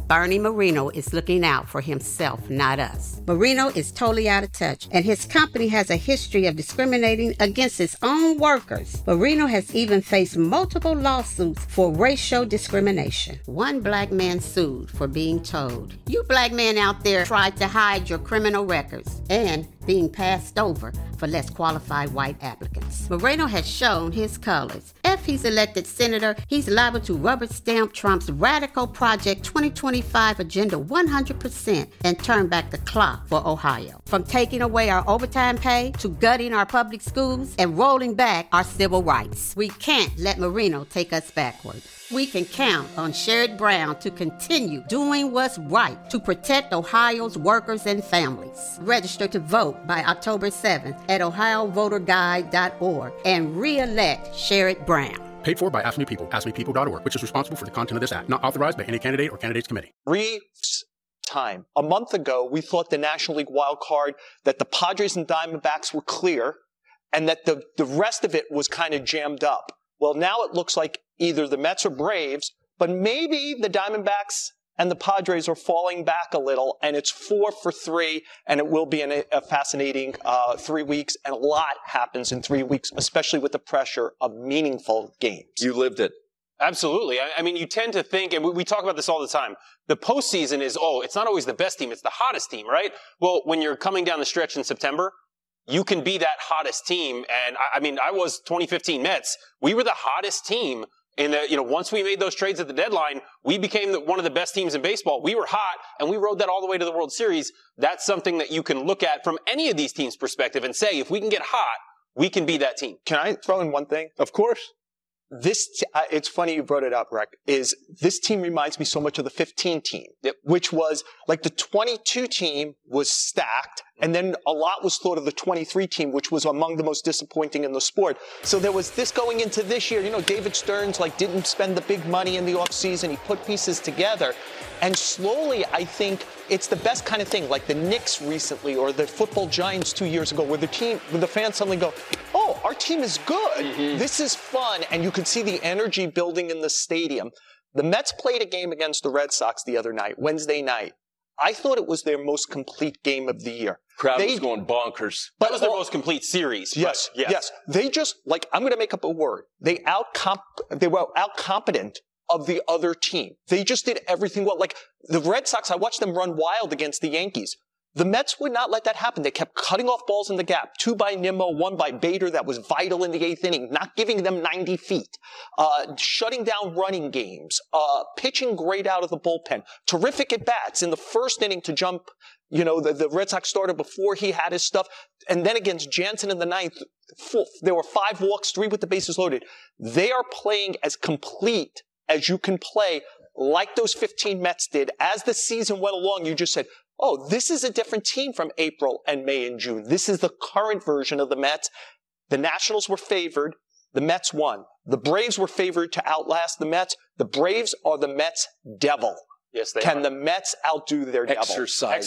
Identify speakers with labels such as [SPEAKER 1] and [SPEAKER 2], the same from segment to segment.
[SPEAKER 1] Bernie Moreno is looking out for himself, not us. Moreno is totally out of touch, and his company has a history of discriminating against its own workers. Moreno has even faced multiple lawsuits for racial discrimination. One black man sued for being told, "You black men out there tried to hide your criminal records," and being passed over for less qualified white applicants. Moreno has shown his colors. If he's elected senator, he's liable to rubber stamp Trump's radical Project 2025 agenda 100% and turn back the clock for Ohio. From taking away our overtime pay to gutting our public schools and rolling back our civil rights. We can't let Moreno take us backward. We can count on Sherrod Brown to continue doing what's right to protect Ohio's workers and families. Register to vote by October 7th at ohiovoterguide.org and re-elect Sherrod Brown.
[SPEAKER 2] Paid for by Ask Me People, askmepeople.org, which is responsible for the content of this act. Not authorized by any candidate or candidates committee.
[SPEAKER 3] Time. A month ago, we thought the National League wild card, that the Padres and Diamondbacks were clear, and that the rest of it was kind of jammed up. Well, now it looks like either the Mets or Braves, but maybe the Diamondbacks and the Padres are falling back a little, and it's 4 for 3, and it will be a fascinating 3 weeks, and a lot happens in 3 weeks, especially with the pressure of meaningful games.
[SPEAKER 4] You lived it.
[SPEAKER 5] Absolutely. I mean, you tend to think, and we talk about this all the time, the postseason is, it's not always the best team, it's the hottest team, right? Well, when you're coming down the stretch in September, you can be that hottest team. And I was 2015 Mets. We were the hottest team in once we made those trades at the deadline, we became one of the best teams in baseball. We were hot, and we rode that all the way to the World Series. That's something that you can look at from any of these teams' perspective and say, if we can get hot, we can be that team.
[SPEAKER 3] Can I throw in one thing?
[SPEAKER 4] Of course.
[SPEAKER 3] It's funny you brought it up, Rick, is this team reminds me so much of the 15 team, which was like the 22 team was stacked, and then a lot was thought of the 23 team, which was among the most disappointing in the sport. So there was this going into this year. David Stearns didn't spend the big money in the offseason. He put pieces together. And slowly, I think it's the best kind of thing, like the Knicks recently or the football Giants 2 years ago, where the fans suddenly go, "Oh, our team is good. Mm-hmm. This is fun." And you could see the energy building in the stadium. The Mets played a game against the Red Sox the other night, Wednesday night. I thought it was their most complete game of the year.
[SPEAKER 4] Crowd was going bonkers.
[SPEAKER 5] That was their most complete series.
[SPEAKER 3] Yes. They just, I'm going to make up a word. They were outcompetent of the other team. They just did everything well. Like the Red Sox, I watched them run wild against the Yankees. The Mets would not let that happen. They kept cutting off balls in the gap. 2 by Nimmo, 1 by Bader. That was vital in the 8th inning. Not giving them 90 feet. Shutting down running games. Pitching great out of the bullpen. Terrific at bats in the first inning to jump. The Red Sox started before he had his stuff. And then against Jansen in the 9th, there were 5 walks, 3 with the bases loaded. They are playing as complete as you can play, like those 15 Mets did. As the season went along, you just said, "Oh, this is a different team from April and May and June. This is the current version of the Mets." The Nationals were favored. The Mets won. The Braves were favored to outlast the Mets. The Braves are the Mets' devil.
[SPEAKER 5] Yes, they are.
[SPEAKER 3] Can the Mets outdo their devil?
[SPEAKER 4] Exercise.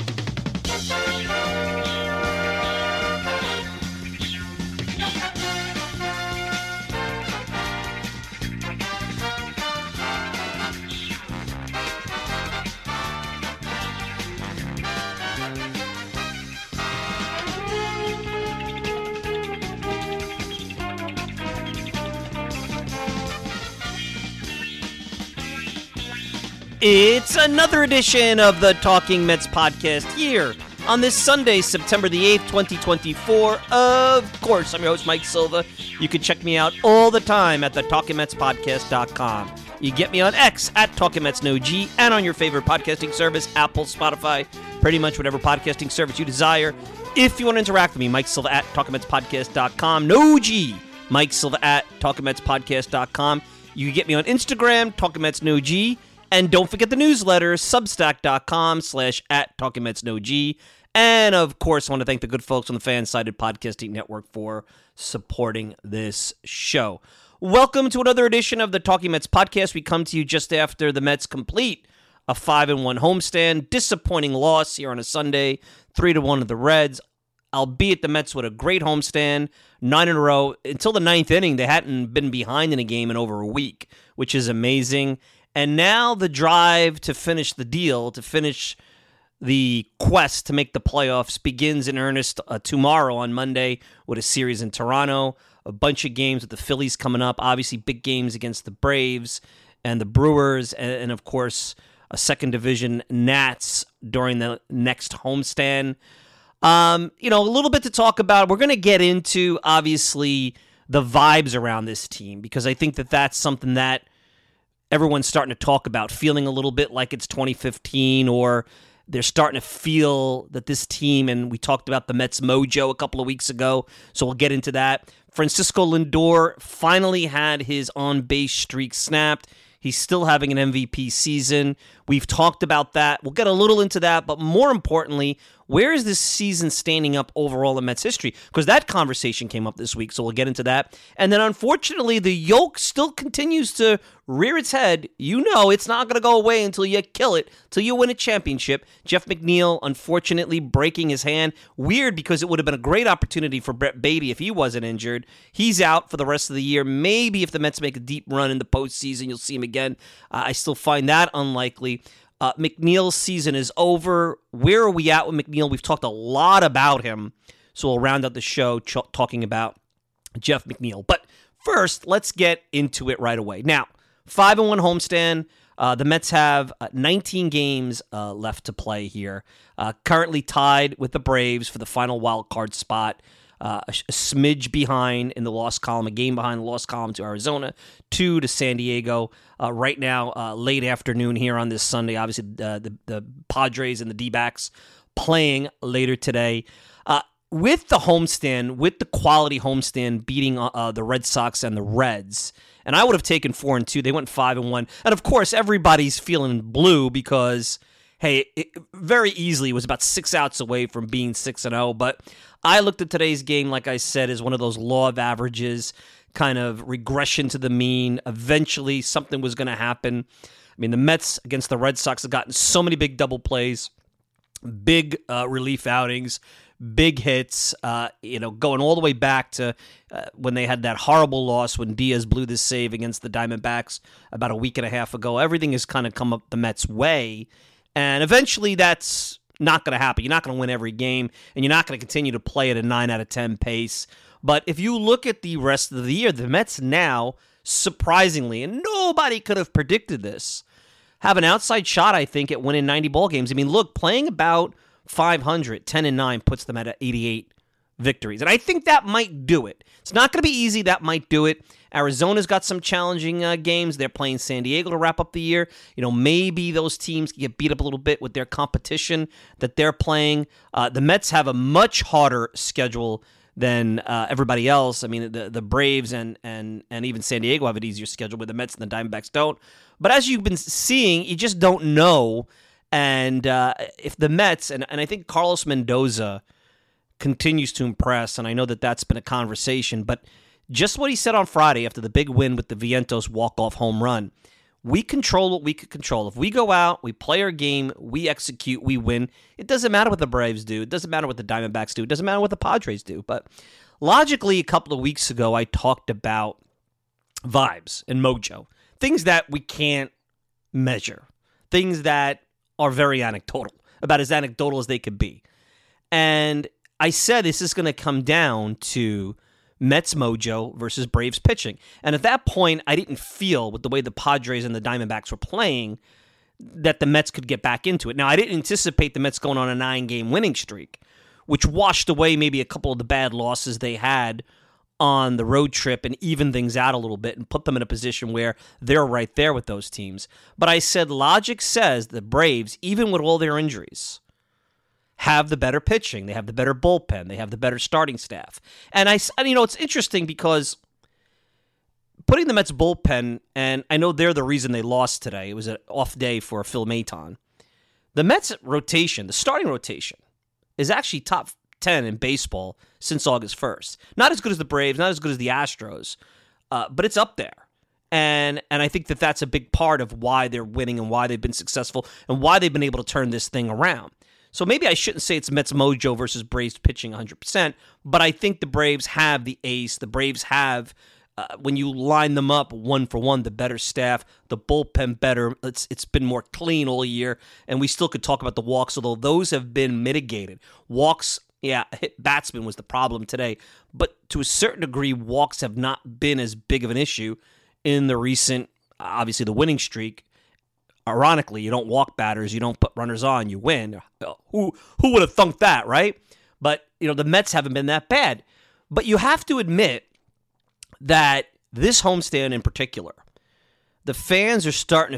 [SPEAKER 6] It's another edition of the Talking Mets podcast here on this Sunday, September the 8th, 2024. Of course, I'm your host, Mike Silva. You can check me out all the time at the TalkingMetsPodcast.com. You get me on X at TalkingMetsNoG and on your favorite podcasting service, Apple, Spotify, pretty much whatever podcasting service you desire. If you want to interact with me, Mike Silva at TalkingMetsPodcast.com. No G. Mike Silva at TalkingMetsPodcast.com. You can get me on Instagram, TalkingMetsNoG. And don't forget the newsletter, substack.com/@TalkingMetsNoG. And, of course, I want to thank the good folks on the Fan-Sided Podcasting Network for supporting this show. Welcome to another edition of the Talking Mets podcast. We come to you just after the Mets complete a 5-1 homestand. Disappointing loss here on a Sunday, 3-1 to the Reds. Albeit the Mets with a great homestand, 9 in a row. Until the 9th inning, they hadn't been behind in a game in over a week, which is amazing. And now the drive to finish the deal, to finish the quest to make the playoffs, begins in earnest tomorrow on Monday with a series in Toronto. A bunch of games with the Phillies coming up. Obviously, big games against the Braves and the Brewers, and of course, a second division Nats during the next homestand. A little bit to talk about. We're going to get into, obviously, the vibes around this team, because I think that that's something that everyone's starting to talk about, feeling a little bit like it's 2015, or they're starting to feel that this team, and we talked about the Mets mojo a couple of weeks ago, so we'll get into that. Francisco Lindor finally had his on-base streak snapped. He's still having an MVP season. We've talked about that. We'll get a little into that, but more importantly, where is this season standing up overall in Mets history? Because that conversation came up this week, so we'll get into that. And then, unfortunately, the yoke still continues to rear its head. You know it's not going to go away until you kill it, until you win a championship. Jeff McNeil, unfortunately, breaking his hand. Weird, because it would have been a great opportunity for Brett Baty if he wasn't injured. He's out for the rest of the year. Maybe if the Mets make a deep run in the postseason, you'll see him again. I still find that unlikely. McNeil's season is over. Where are we at with McNeil? We've talked a lot about him, so we'll round out the show talking about Jeff McNeil. But first, let's get into it right away. Now, 5-1 homestand. The Mets have 19 games left to play here. Currently tied with the Braves for the final wild card spot. A smidge behind in the loss column, a game behind the loss column to Arizona, 2 to San Diego. Right now, late afternoon here on this Sunday. Obviously, the Padres and the D-backs playing later today. With the homestand, with the quality homestand beating the Red Sox and the Reds, and I would have taken 4-2. They went 5-1. And, of course, everybody's feeling blue because, hey, it very easily was about 6 outs away from being 6-0, but I looked at today's game, like I said, as one of those law of averages, kind of regression to the mean. Eventually, something was going to happen. I mean, the Mets against the Red Sox have gotten so many big double plays, big relief outings, big hits, going all the way back to when they had that horrible loss when Diaz blew this save against the Diamondbacks about a week and a half ago. Everything has kind of come up the Mets' way, and eventually that's not going to happen. You're not going to win every game, and you're not going to continue to play at a 9 out of 10 pace. But if you look at the rest of the year, the Mets now, surprisingly, and nobody could have predicted this, have an outside shot, I think, at winning 90 ball games. I mean, look, playing about 500, 10-9 puts them at 88 victories. And I think that might do it. It's not going to be easy. That might do it. Arizona's got some challenging games. They're playing San Diego to wrap up the year. Maybe those teams get beat up a little bit with their competition that they're playing. The Mets have a much harder schedule than everybody else. I mean, the Braves and even San Diego have an easier schedule, but the Mets and the Diamondbacks don't. But as you've been seeing, you just don't know. And if the Mets, and I think Carlos Mendoza continues to impress, and I know that that's been a conversation, but just what he said on Friday after the big win with the Vientos walk-off home run, we control what we can control. If we go out, we play our game, we execute, we win. It doesn't matter what the Braves do. It doesn't matter what the Diamondbacks do. It doesn't matter what the Padres do. But logically, a couple of weeks ago, I talked about vibes and mojo, things that we can't measure, things that are very anecdotal, about as anecdotal as they could be. And I said this is going to come down to Mets mojo versus Braves pitching. And at that point, I didn't feel, with the way the Padres and the Diamondbacks were playing, that the Mets could get back into it. Now, I didn't anticipate the Mets going on a 9-game winning streak, which washed away maybe a couple of the bad losses they had on the road trip and even things out a little bit and put them in a position where they're right there with those teams. But I said logic says the Braves, even with all their injuries, have the better pitching. They have the better bullpen. They have the better starting staff. And it's interesting because putting the Mets bullpen, and I know they're the reason they lost today. It was an off day for Phil Maton. The Mets rotation, the starting rotation, is actually top 10 in baseball since August 1st. Not as good as the Braves, not as good as the Astros, but it's up there. And I think that that's a big part of why they're winning and why they've been successful and why they've been able to turn this thing around. So maybe I shouldn't say it's Mets mojo versus Braves pitching 100%, but I think the Braves have the ace. The Braves have when you line them up one for one, the better staff, the bullpen better. It's been more clean all year, and we still could talk about the walks, although those have been mitigated. Walks, hit batsman was the problem today, but to a certain degree, walks have not been as big of an issue in the recent, obviously the winning streak. Ironically, you don't walk batters, you don't put runners on, you win. Who would have thunk that, right? But the Mets haven't been that bad. But you have to admit that this homestand in particular, the fans are starting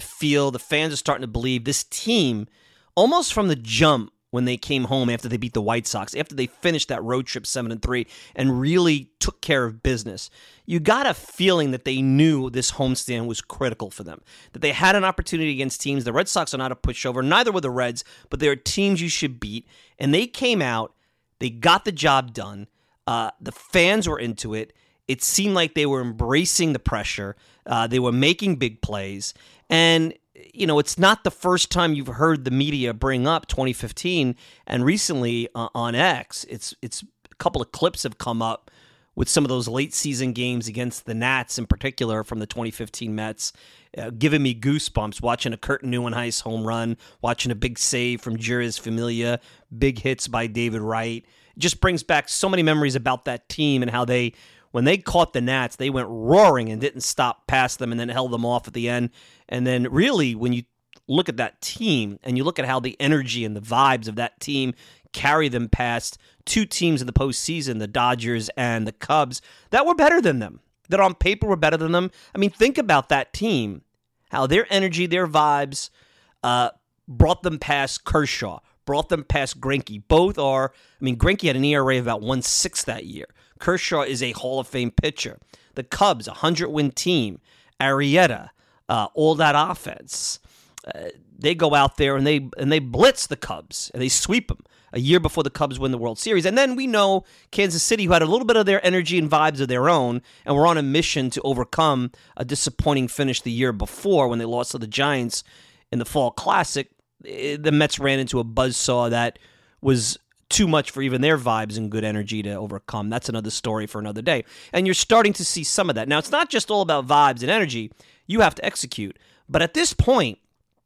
[SPEAKER 6] to believe this team, almost from the jump when they came home after they beat the White Sox, after they finished that road trip 7-3 and really took care of business. You got a feeling that they knew this homestand was critical for them, that they had an opportunity against teams. The Red Sox are not a pushover, neither were the Reds, but they are teams you should beat. And they came out, they got the job done. The fans were into it. It seemed like they were embracing the pressure. They were making big plays. And, it's not the first time you've heard the media bring up 2015. And recently on X, it's a couple of clips have come up with some of those late season games against the Nats in particular from the 2015 Mets, giving me goosebumps watching a Kurt Neuenhuis home run, watching a big save from Jeurys Familia, big hits by David Wright. It just brings back so many memories about that team and how when they caught the Nats, they went roaring and didn't stop past them and then held them off at the end. And then really, when you look at that team and you look at how the energy and the vibes of that team carry them past two teams in the postseason, the Dodgers and the Cubs, that were better than them, that on paper were better than them. I mean, think about that team, how their energy, their vibes brought them past Kershaw, brought them past Greinke. Greinke had an ERA of about 1.6 that year. Kershaw is a Hall of Fame pitcher. The Cubs, 100-win team. Arrieta, all that offense. They go out there and they blitz the Cubs and they sweep them a year before the Cubs win the World Series. And then we know Kansas City, who had a little bit of their energy and vibes of their own, and were on a mission to overcome a disappointing finish the year before when they lost to the Giants in the Fall Classic. The Mets ran into a buzzsaw that was too much for even their vibes and good energy to overcome. That's another story for another day. And you're starting to see some of that. Now, it's not just all about vibes and energy. You have to execute. But at this point,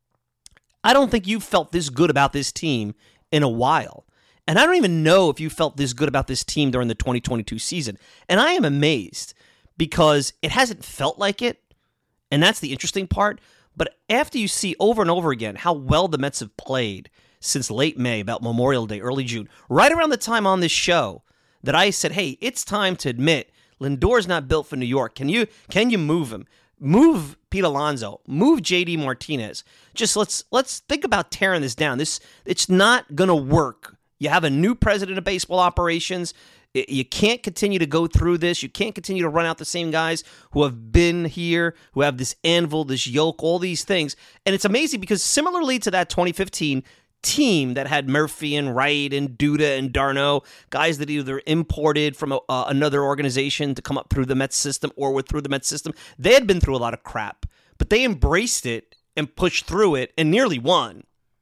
[SPEAKER 6] I don't think you've felt this good about this team in a while. And I don't even know if you felt this good about this team during the 2022 season. And I am amazed because it hasn't felt like it. And that's the interesting part. But after you see over and over again how well the Mets have played since late May, about Memorial Day, early June, right around the time on this show that I said, hey, it's time to admit Lindor's not built for New York. Can you move him? Move Pete Alonso. Move JD Martinez. Just let's think about tearing this down. It's not going to work. You have a new president of baseball operations. You can't continue to go through this. You can't continue to run out the same guys who have been here, who have this anvil, this yoke, all these things. And it's amazing because similarly to that 2015 team that had Murphy and Wright and Duda and d'Arnaud, guys that either imported from another organization to come up through the Mets system or were through the Mets system, they had been through a lot of crap, but they embraced it and pushed through it and nearly won.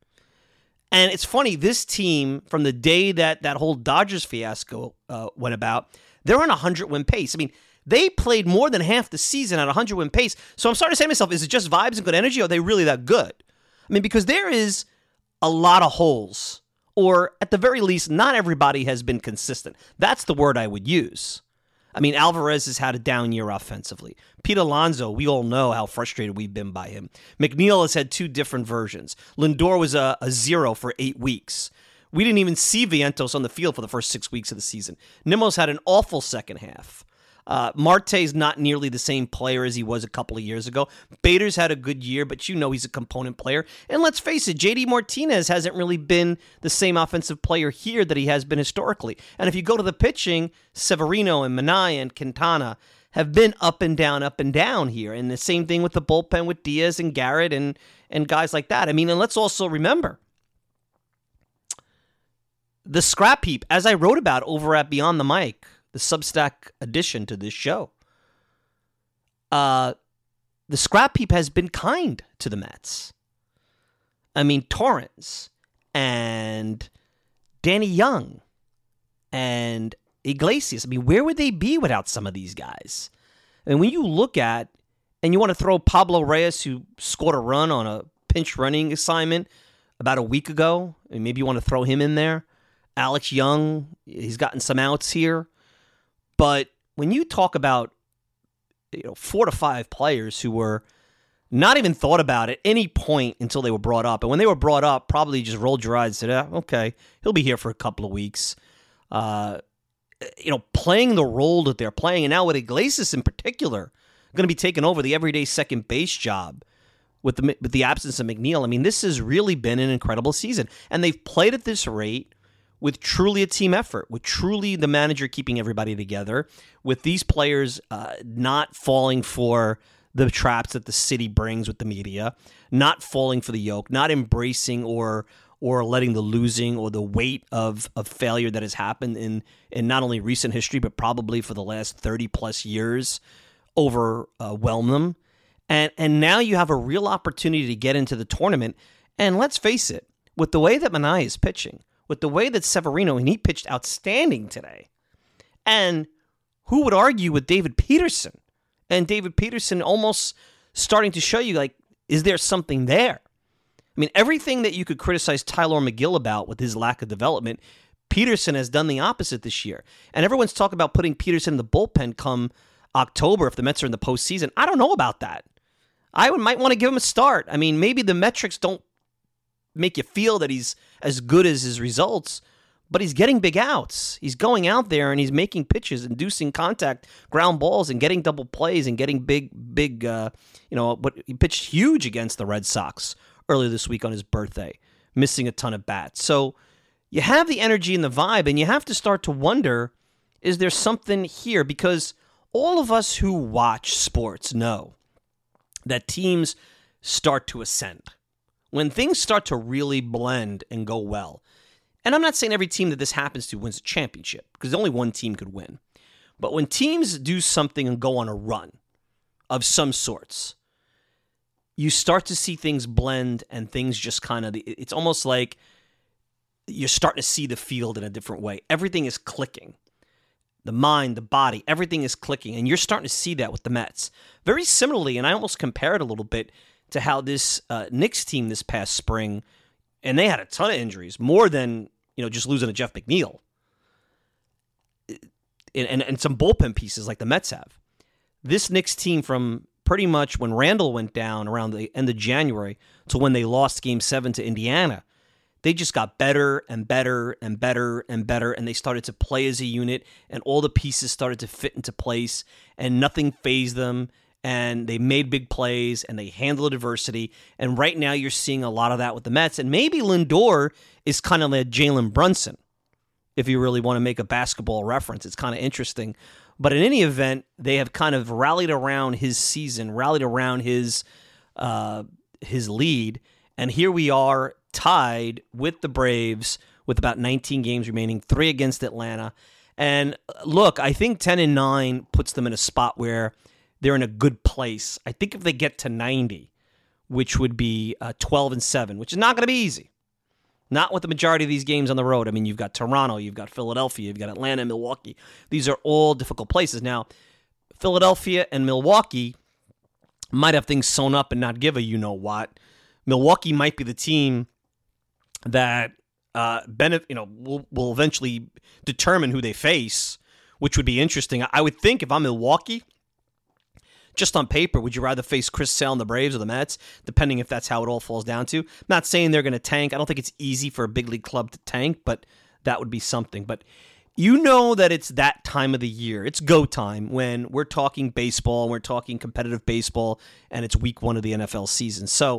[SPEAKER 6] And it's funny, this team, from the day that whole Dodgers fiasco went about, they're on a 100-win pace. I mean, they played more than half the season at a 100-win pace. So I'm starting to say to myself, is it just vibes and good energy, or are they really that good? I mean, because there is a lot of holes, or at the very least, not everybody has been consistent. That's the word I would use. I mean, Alvarez has had a down year offensively. Pete Alonso, we all know how frustrated we've been by him. McNeil has had two different versions. Lindor was a 0 for 8 weeks. We didn't even see Vientos on the field for the first 6 weeks of the season. Nimmo's had an awful second half. Marte's not nearly the same player as he was a couple of years ago. Bader's had a good year, but you know he's a component player. And let's face it, JD Martinez hasn't really been the same offensive player here that he has been historically. And if you go to the pitching, Severino and Minaya and Quintana have been up and down here. And the same thing with the bullpen with Diaz and Garrett and guys like that. I mean, and let's also remember the scrap heap, as I wrote about over at Beyond the Mic, the Substack addition to this show. The scrap heap has been kind to the Mets. I mean, Torrens and Danny Young and Iglesias. I mean, where would they be without some of these guys? And when you look at, and you want to throw Pablo Reyes, who scored a run on a pinch running assignment about a week ago, and maybe you want to throw him in there. Alex Young, he's gotten some outs here. But when you talk about 4 to 5 players who were not even thought about at any point until they were brought up, and when they were brought up, probably just rolled your eyes and said, okay, he'll be here for a couple of weeks. Playing the role that they're playing, and now with Iglesias in particular, going to be taking over the everyday second base job with the absence of McNeil. I mean, this has really been an incredible season, and they've played at this rate with truly a team effort, with truly the manager keeping everybody together, with these players not falling for the traps that the city brings with the media, not falling for the yoke, not embracing or letting the losing or the weight of failure that has happened in not only recent history, but probably for the last 30 plus years overwhelm them. And now you have a real opportunity to get into the tournament. And let's face it, with the way that Manaea is pitching, with the way that Severino, and he pitched outstanding today, and who would argue with David Peterson? And David Peterson almost starting to show you, like, is there something there? I mean, everything that you could criticize Tyler McGill about with his lack of development, Peterson has done the opposite this year. And everyone's talking about putting Peterson in the bullpen come October if the Mets are in the postseason. I don't know about that. I might want to give him a start. I mean, maybe the metrics don't make you feel that he's as good as his results, but he's getting big outs. He's going out there and he's making pitches, inducing contact, ground balls, and getting double plays and getting big. But he pitched huge against the Red Sox earlier this week on his birthday, missing a ton of bats. So you have the energy and the vibe, and you have to start to wonder, is there something here? Because all of us who watch sports know that teams start to ascend. When things start to really blend and go well, and I'm not saying every team that this happens to wins a championship, because only one team could win. But when teams do something and go on a run of some sorts, you start to see things blend and things just kind of, it's almost like you're starting to see the field in a different way. Everything is clicking. The mind, the body, everything is clicking. And you're starting to see that with the Mets. Very similarly, and I almost compare it a little bit to how this Knicks team this past spring, and they had a ton of injuries, more than just losing a Jeff McNeil, and some bullpen pieces like the Mets have. This Knicks team, from pretty much when Randall went down around the end of January to when they lost Game 7 to Indiana, they just got better and better and better and better, and they started to play as a unit, and all the pieces started to fit into place, and nothing fazed them, and they made big plays, and they handled adversity, and right now you're seeing a lot of that with the Mets, and maybe Lindor is kind of like Jalen Brunson, if you really want to make a basketball reference. It's kind of interesting. But in any event, they have kind of rallied around his season, rallied around his lead, and here we are tied with the Braves with about 19 games remaining, 3 against Atlanta. And look, I think 10-9 puts them in a spot where they're in a good place. I think if they get to 90, which would be 12-7, which is not going to be easy. Not with the majority of these games on the road. I mean, you've got Toronto, you've got Philadelphia, you've got Atlanta, Milwaukee. These are all difficult places. Now, Philadelphia and Milwaukee might have things sewn up and not give a you-know-what. Milwaukee might be the team that will eventually determine who they face, which would be interesting. I would think if I'm Milwaukee, just on paper, would you rather face Chris Sale and the Braves or the Mets, depending if that's how it all falls down to? I'm not saying they're going to tank. I don't think it's easy for a big league club to tank, but that would be something. But you know that it's that time of the year. It's go time when we're talking baseball, and we're talking competitive baseball, and it's week 1 of the NFL season. So,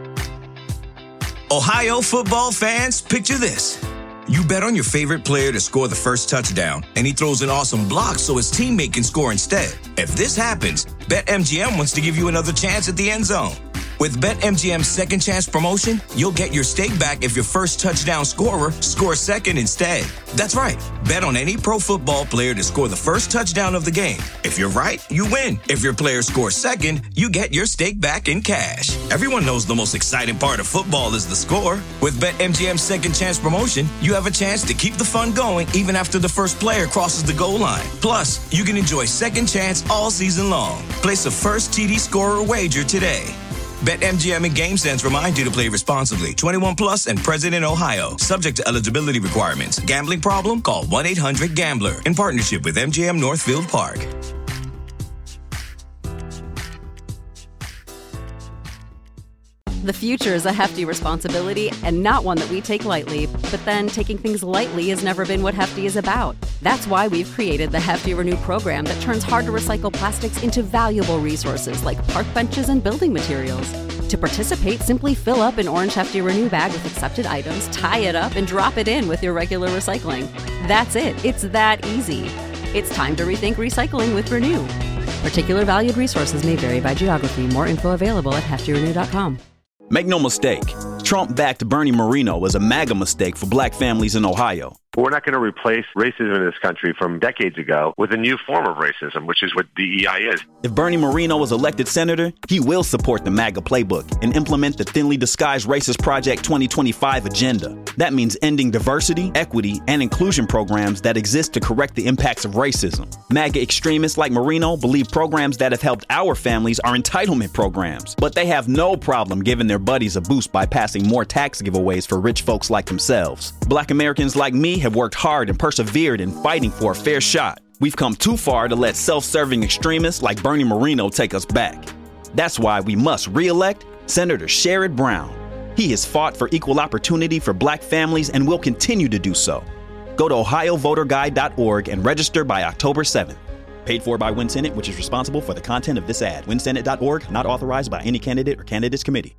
[SPEAKER 4] Ohio football fans, picture this. You bet on your favorite player to score the first touchdown, and he throws an awesome block so his teammate can score instead. If this happens, BetMGM wants to give you another chance at the end zone. With BetMGM's second chance promotion, you'll get your stake back if your first touchdown scorer scores second instead. That's right. Bet on any pro football player to score the first touchdown of the game. If you're right, you win. If your player scores second, you get your stake back in cash. Everyone knows the most exciting part of football is the score. With BetMGM's second chance promotion, you have a chance to keep the fun going even after the first player crosses the goal line. Plus, you can enjoy second chance all season long. Place a first TD scorer wager today. BetMGM and GameSense remind you to play responsibly. 21 plus and present in Ohio. Subject to eligibility requirements. Gambling problem? Call 1-800-GAMBLER. In partnership with MGM Northfield Park.
[SPEAKER 7] The future is a hefty responsibility and not one that we take lightly. But then taking things lightly has never been what Hefty is about. That's why we've created the Hefty Renew program that turns hard-to-recycle plastics into valuable resources like park benches and building materials. To participate, simply fill up an orange Hefty Renew bag with accepted items, tie it up, and drop it in with your regular recycling. That's it. It's that easy. It's time to rethink recycling with Renew. Particular valued resources may vary by geography. More info available at heftyrenew.com.
[SPEAKER 8] Make no mistake, Trump-backed Bernie Moreno was a MAGA mistake for black families in Ohio.
[SPEAKER 9] We're not going to replace racism in this country from decades ago with a new form of racism, which is what DEI is.
[SPEAKER 8] If Bernie Moreno was elected senator, he will support the MAGA playbook and implement the thinly disguised Racist Project 2025 agenda. That means ending diversity, equity, and inclusion programs that exist to correct the impacts of racism. MAGA extremists like Moreno believe programs that have helped our families are entitlement programs, but they have no problem giving their buddies a boost by passing more tax giveaways for rich folks like themselves. Black Americans like me have worked hard and persevered in fighting for a fair shot. We've come too far to let self-serving extremists like Bernie Moreno take us back. That's why we must re-elect Senator Sherrod Brown. He has fought for equal opportunity for black families and will continue to do so. Go to ohiovoterguide.org and register by October 7th. Paid for by WinSenate, which is responsible for the content of this ad. WinSenate.org, not authorized by any candidate or candidates committee.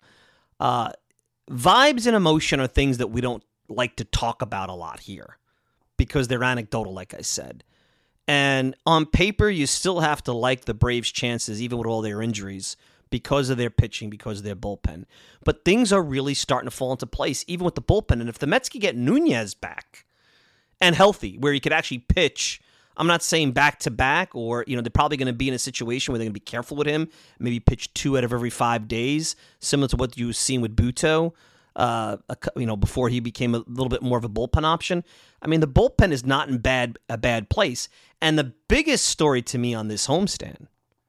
[SPEAKER 6] Vibes and emotion are things that we don't like to talk about a lot here because they're anecdotal, like I said. And on paper, you still have to like the Braves' chances, even with all their injuries, because of their pitching, because of their bullpen. But things are really starting to fall into place, even with the bullpen. And if the Mets can get Nunez back and healthy, where he could actually pitch, I'm not saying back-to-back, or, they're probably going to be in a situation where they're going to be careful with him, maybe pitch 2 out of every 5 days, similar to what you've seen with Buto, before he became a little bit more of a bullpen option. I mean, the bullpen is not in a bad place. And the biggest story to me on this homestand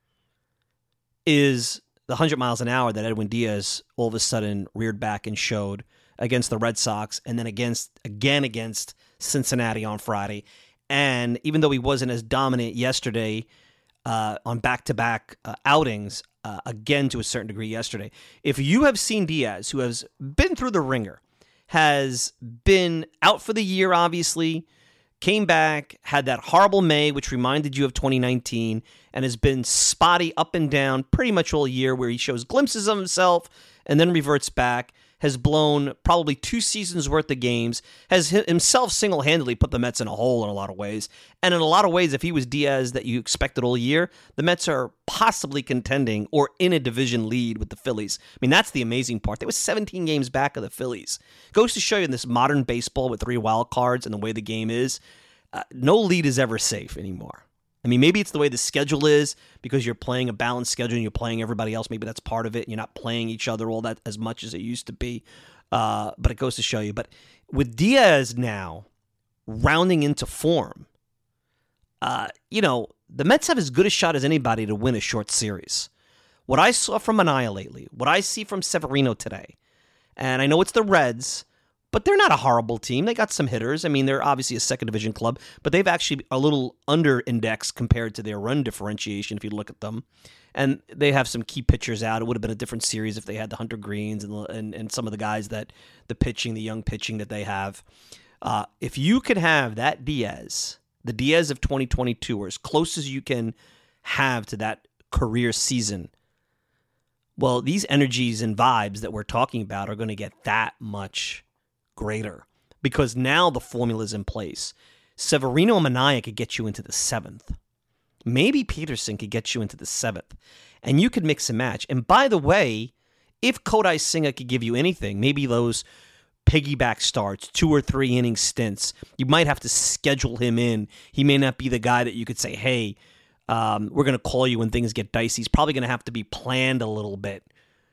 [SPEAKER 6] is the 100 miles an hour that Edwin Diaz all of a sudden reared back and showed against the Red Sox, and then against Cincinnati on Friday. And even though he wasn't as dominant yesterday on back-to-back outings, again to a certain degree yesterday, if you have seen Diaz, who has been through the ringer, has been out for the year, obviously, came back, had that horrible May, which reminded you of 2019, and has been spotty up and down pretty much all year, where he shows glimpses of himself and then reverts back, has blown probably 2 seasons worth of games, has himself single-handedly put the Mets in a hole in a lot of ways. And in a lot of ways, if he was Diaz that you expected all year, the Mets are possibly contending or in a division lead with the Phillies. I mean, that's the amazing part. They were 17 games back of the Phillies. Goes to show you in this modern baseball with 3 wild cards and the way the game is, no lead is ever safe anymore. I mean, maybe it's the way the schedule is because you're playing a balanced schedule and you're playing everybody else. Maybe that's part of it. And you're not playing each other all that as much as it used to be. But it goes to show you. But with Diaz now rounding into form, the Mets have as good a shot as anybody to win a short series. What I saw from Manaea lately, what I see from Severino today, and I know it's the Reds, but they're not a horrible team. They got some hitters. I mean, they're obviously a second division club, but they've actually a little under-indexed compared to their run differentiation if you look at them. And they have some key pitchers out. It would have been a different series if they had the Hunter Greens and some of the guys the young pitching that they have. If you could have that Diaz, the Diaz of 2022, or as close as you can have to that career season, well, these energies and vibes that we're talking about are going to get that much greater because now the formula is in place. Severino and Manaea could get you into the 7th. maybe Peterson could get you into the 7th, and you could mix and match. And by the way, if Kodai Senga could give you anything, maybe those piggyback starts, 2 or 3 inning stints, you might have to schedule him in. He may not be the guy that you could say, hey, we're going to call you when things get dicey. He's probably going to have to be planned a little bit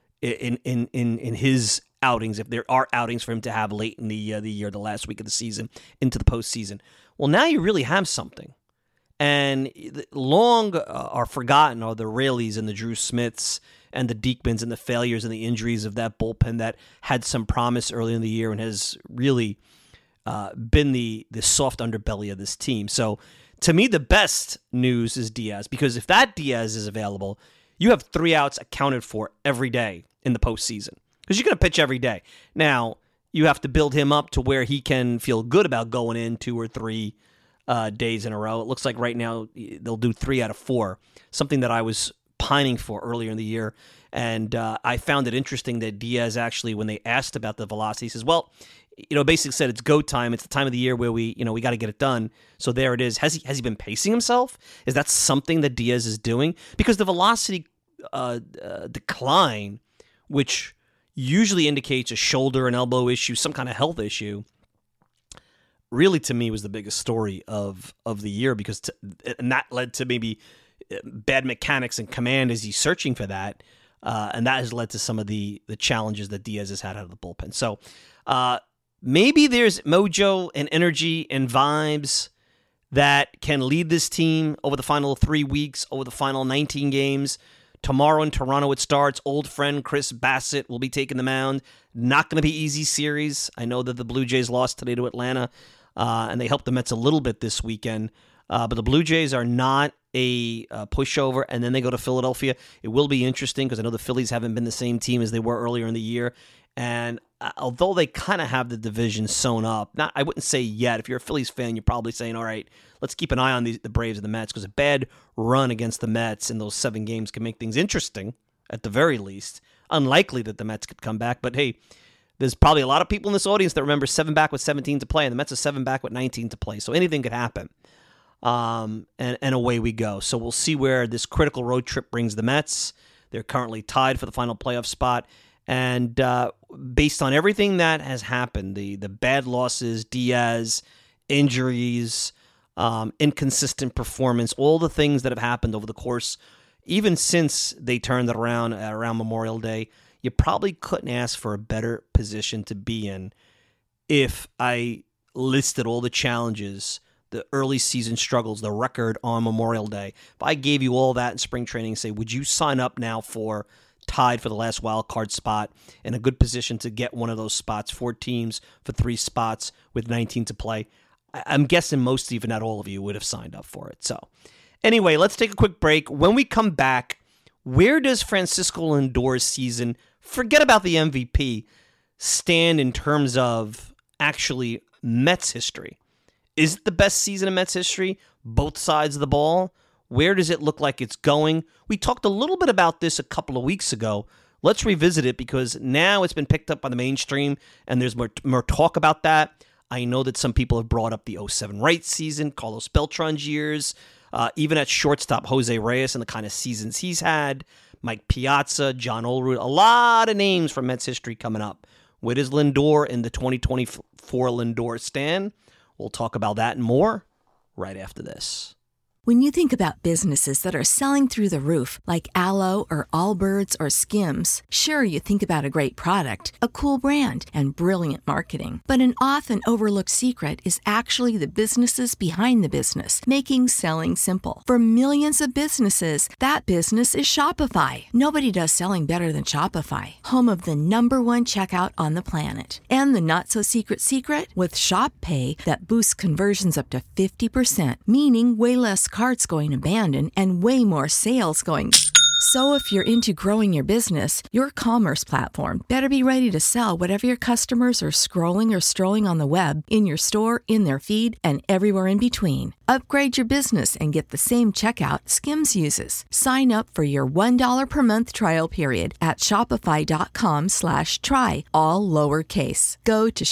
[SPEAKER 6] in his outings, if there are outings for him to have late in the year, the last week of the season, into the postseason. Well, now you really have something. And long are forgotten are the Rayleys and the Drew Smiths and the Diekmans and the failures and the injuries of that bullpen that had some promise early in the year and has really been the soft underbelly of this team. So to me, the best news is Diaz, because if that Diaz is available, you have 3 outs accounted for every day in the postseason, because you're going to pitch every day. Now, you have to build him up to where he can feel good about going in 2 or 3 days in a row. It looks like right now they'll do 3 out of 4, something that I was pining for earlier in the year. And I found it interesting that Diaz actually, when they asked about the velocity, he says, well, basically said it's go time. It's the time of the year where we got to get it done. So there it is. Has he been pacing himself? Is that something that Diaz is doing? Because the velocity decline, which usually indicates a shoulder and elbow issue, some kind of health issue, really to me was the biggest story of the year, because and that led to maybe bad mechanics and command as he's searching for that. And that has led to some of the challenges that Diaz has had out of the bullpen. So maybe there's mojo and energy and vibes that can lead this team over the final 3 weeks, over the final 19 games. Tomorrow in Toronto it starts. Old friend Chris Bassett will be taking the mound. Not going to be easy series. I know that the Blue Jays lost today to Atlanta, and they helped the Mets a little bit this weekend. But the Blue Jays are not a pushover, and then they go to Philadelphia. It will be interesting because I know the Phillies haven't been the same team as they were earlier in the year. And although they kind of have the division sewn up, I wouldn't say yet. If you're a Phillies fan, you're probably saying, all right, let's keep an eye on the Braves and the Mets, because a bad run against the Mets in those 7 games can make things interesting, at the very least. Unlikely that the Mets could come back, but hey, there's probably a lot of people in this audience that remember 7 back with 17 to play, and the Mets are 7 back with 19 to play, so anything could happen. And away we go. So we'll see where this critical road trip brings the Mets. They're currently tied for the final playoff spot. And based on everything that has happened, the bad losses, Diaz, injuries, inconsistent performance, all the things that have happened over the course, even since they turned it around Memorial Day, you probably couldn't ask for a better position to be in if I listed all the challenges, the early season struggles, the record on Memorial Day. If I gave you all that in spring training and say, would you sign up now for tied for the last wild card spot, in a good position to get one of those spots, 4 teams for 3 spots with 19 to play? I'm guessing most, even not all of you, would have signed up for it. So anyway, let's take a quick break. When we come back, where does Francisco Lindor's season, forget about the MVP, stand in terms of actually Mets history? Is it the best season in Mets history? Both sides of the ball? Where does it look like it's going? We talked a little bit about this a couple of weeks ago. Let's revisit it, because now it's been picked up by the mainstream and there's more talk about that. I know that some people have brought up the 07 right season, Carlos Beltran's years, even at shortstop, Jose Reyes and the kind of seasons he's had, Mike Piazza, John Olerud, a lot of names from Mets history coming up. Where does Lindor in the 2024 Lindor stand? We'll talk about that and more right after this.
[SPEAKER 10] When you think about businesses that are selling through the roof, like Aloe or Allbirds or Skims, sure, you think about a great product, a cool brand, and brilliant marketing. But an often overlooked secret is actually the businesses behind the business, making selling simple. For millions of businesses, that business is Shopify. Nobody does selling better than Shopify, home of the #1 checkout on the planet. And the not-so-secret secret? With Shop Pay, that boosts conversions up to 50%, meaning way less carts going abandoned and way more sales going. So if you're into growing your business, your commerce platform better be ready to sell whatever your customers are scrolling or strolling on the web, in your store, in their feed, and everywhere in between. Upgrade your business and get the same checkout Skims uses. Sign up for your $1 per month trial period at shopify.com/try, all lowercase. Go to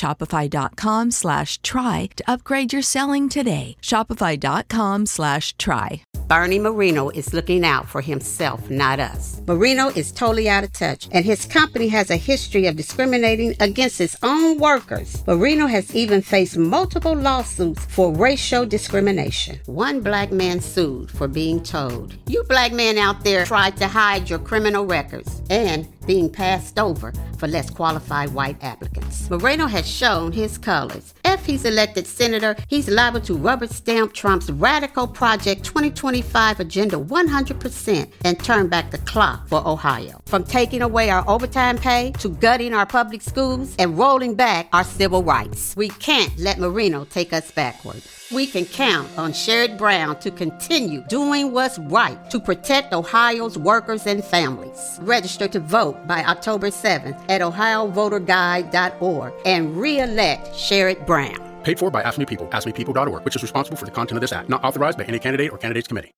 [SPEAKER 10] shopify.com/try to upgrade your selling today. Shopify.com/try.
[SPEAKER 1] Bernie Moreno is looking out for himself, not us. Moreno is totally out of touch, and his company has a history of discriminating against its own workers. Moreno has even faced multiple lawsuits for racial discrimination. One black man sued for being told, "You black men out there tried to hide your criminal records," and being passed over for less qualified white applicants. Moreno has shown his colors. If he's elected senator, he's liable to rubber stamp Trump's radical Project 2025 agenda 100% and turn back the clock for Ohio. From taking away our overtime pay to gutting our public schools and rolling back our civil rights. We can't let Moreno take us backward. We can count on Sherrod Brown to continue doing what's right to protect Ohio's workers and families. Register to vote by October 7th at ohiovoterguide.org and re-elect Sherrod Brown.
[SPEAKER 2] Paid for by Ask Me People, askmepeople.org, which is responsible for the content of this act. Not authorized by any candidate or candidates committee.